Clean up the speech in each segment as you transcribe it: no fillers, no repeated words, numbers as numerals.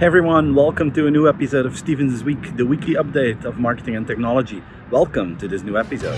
Hey everyone, welcome to a new episode of Stevens Week, the weekly update of marketing and technology. Welcome to this new episode.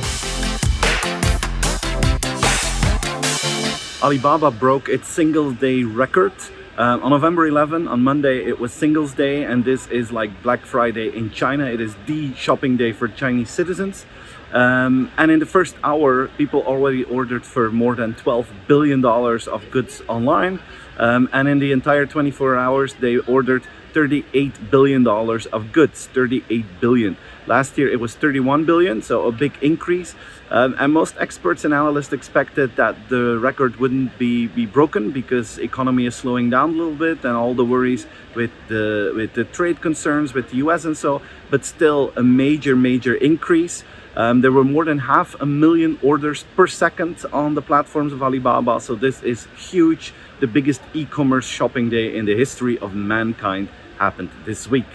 Alibaba broke its Singles Day record. On November 11, on Monday, it was Singles Day, and this is like Black Friday in China. It is the shopping day for Chinese citizens. And in the first hour, people already ordered for more than $12 billion of goods online. And in the entire 24 hours, they ordered $38 billion of goods, 38 billion. Last year, it was 31 billion, so a big increase. And most experts and analysts expected that the record wouldn't be broken because economy is slowing down a little bit and all the worries with the trade concerns with the US and so, but still a major increase. There were more than 500,000 orders per second on the platforms of Alibaba, so this is huge. The biggest e-commerce shopping day in the history of mankind happened this week.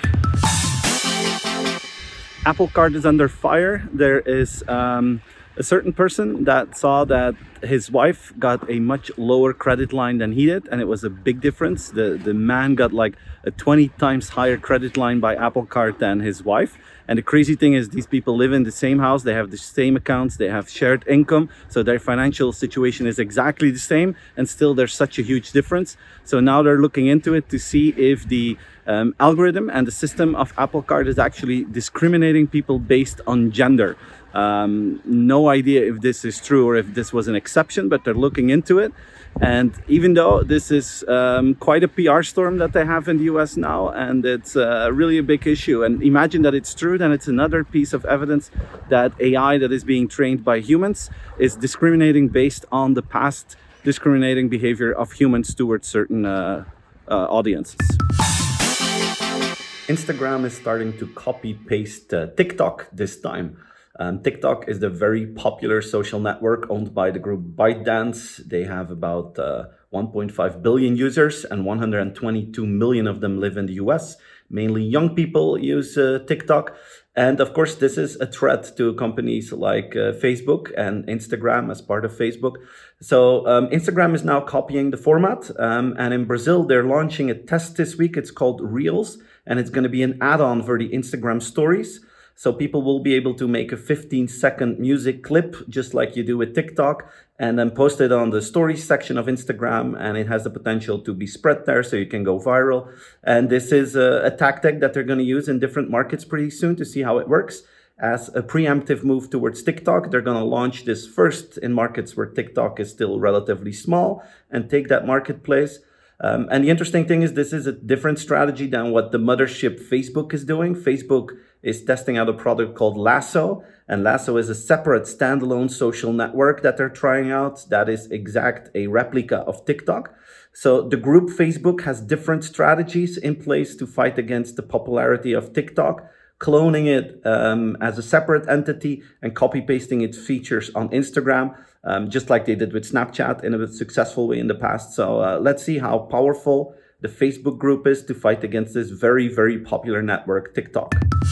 Apple Card is under fire. There is a certain person that saw that his wife got a much lower credit line than he did, and it was a big difference. The man got like a 20 times higher credit line by Apple Card than his wife. And the crazy thing is these people live in the same house, they have the same accounts, they have shared income, so their financial situation is exactly the same, and still there's such a huge difference. So now they're looking into it to see if the algorithm and the system of Apple Card is actually discriminating people based on gender. No idea if this is true or if this was an exception, but they're looking into it. And even though this is quite a PR storm that they have in the US now, and it's really a big issue, and imagine that it's true, then it's another piece of evidence that AI that is being trained by humans is discriminating based on the past discriminating behavior of humans towards certain audiences. Instagram is starting to copy-paste TikTok this time. TikTok is the very popular social network owned by the group ByteDance. They have about 1.5 billion users, and 122 million of them live in the US. Mainly young people use TikTok. And of course, this is a threat to companies like Facebook and Instagram as part of Facebook. So Instagram is now copying the format. And in Brazil, they're launching a test this week. It's called Reels, and it's going to be an add-on for the Instagram stories. So people will be able to make a 15-second music clip, just like you do with TikTok, and then post it on the stories section of Instagram, and it has the potential to be spread there so you can go viral. And this is a tactic that they're going to use in different markets pretty soon to see how it works. As a preemptive move towards TikTok, they're going to launch this first in markets where TikTok is still relatively small and take that marketplace. And the interesting thing is this is a different strategy than what the mothership Facebook is doing. Facebook is testing out a product called Lasso, and Lasso is a separate standalone social network that they're trying out that is a replica of TikTok. So the group Facebook has different strategies in place to fight against the popularity of TikTok, cloning it as a separate entity and copy-pasting its features on Instagram, just like they did with Snapchat in a successful way in the past. So let's see how powerful the Facebook group is to fight against this very popular network, TikTok.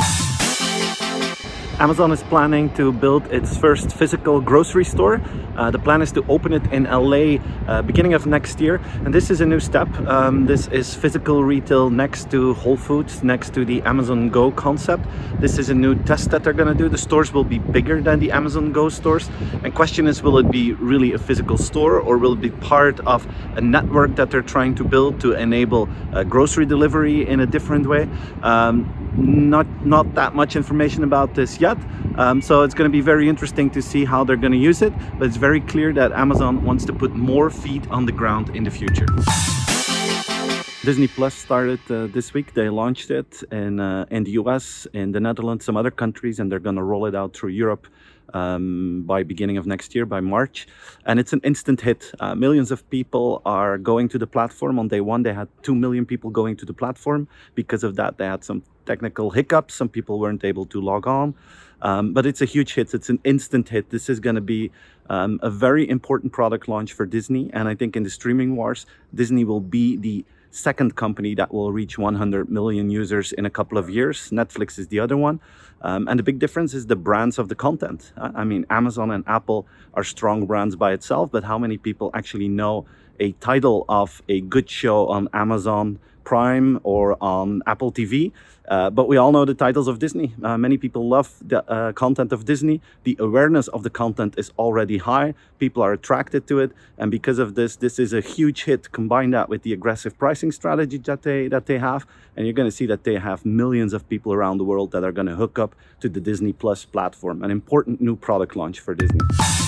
Amazon is planning to build its first physical grocery store. The plan is to open it in LA beginning of next year. And this is a new step. This is physical retail next to Whole Foods, next to the Amazon Go concept. This is a new test that they're going to do. The stores will be bigger than the Amazon Go stores. And question is, will it be really a physical store, or will it be part of a network that they're trying to build to enable grocery delivery in a different way? Not that much information about this yet. So it's going to be very interesting to see how they're going to use it, but it's very clear that Amazon wants to put more feet on the ground in the future. Disney Plus started this week. They launched it in the US, in the Netherlands, some other countries, and they're going to roll it out through Europe by beginning of next year, by March. And it's an instant hit. Millions of people are going to the platform. On day one, they had 2 million people going to the platform. Because of that, they had some technical hiccups. Some people weren't able to log on. But it's a huge hit. It's an instant hit. This is going to be a very important product launch for Disney. And I think in the streaming wars, Disney will be the second company that will reach 100 million users in a couple of years. Netflix is the other one. And the big difference is the brands of the content. I mean, Amazon and Apple are strong brands by itself, but how many people actually know a title of a good show on Amazon Prime or on Apple TV. But we all know the titles of Disney. Many people love the content of Disney. The awareness of the content is already high. People are attracted to it. And because of this, this is a huge hit. Combine that with the aggressive pricing strategy that they have. And you're going to see that they have millions of people around the world that are going to hook up to the Disney Plus platform. An important new product launch for Disney.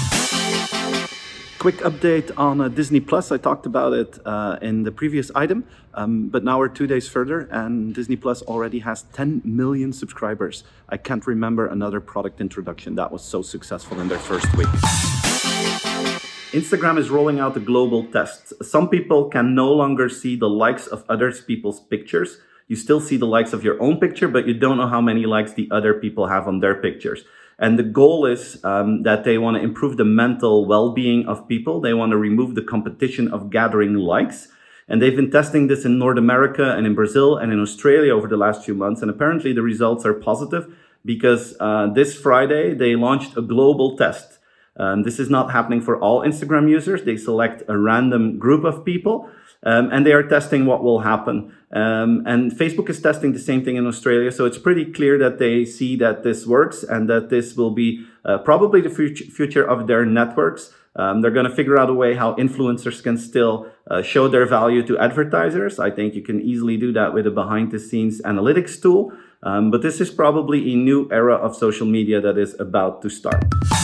Quick update on Disney Plus. I talked about it in the previous item, but now we're 2 days further and Disney Plus already has 10 million subscribers. I can't remember another product introduction that was so successful in their first week. Instagram is rolling out a global test. Some people can no longer see the likes of other people's pictures. You still see the likes of your own picture, but you don't know how many likes the other people have on their pictures. And the goal is that they want to improve the mental well-being of people. They want to remove the competition of gathering likes. And they've been testing this in North America and in Brazil and in Australia over the last few months. And apparently the results are positive because this Friday they launched a global test. This is not happening for all Instagram users. They select a random group of people. And they are testing what will happen. And Facebook is testing the same thing in Australia. So it's pretty clear that they see that this works and that this will be probably the future of their networks. They're going to figure out a way how influencers can still show their value to advertisers. I think you can easily do that with a behind-the-scenes analytics tool. But this is probably a new era of social media that is about to start.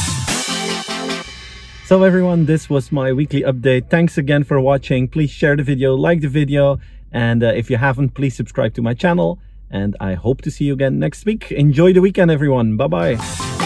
So everyone, this was my weekly update. Thanks again for watching. Please share the video, like the video, and if you haven't, please subscribe to my channel. And I hope to see you again next week. Enjoy the weekend, everyone. Bye-bye.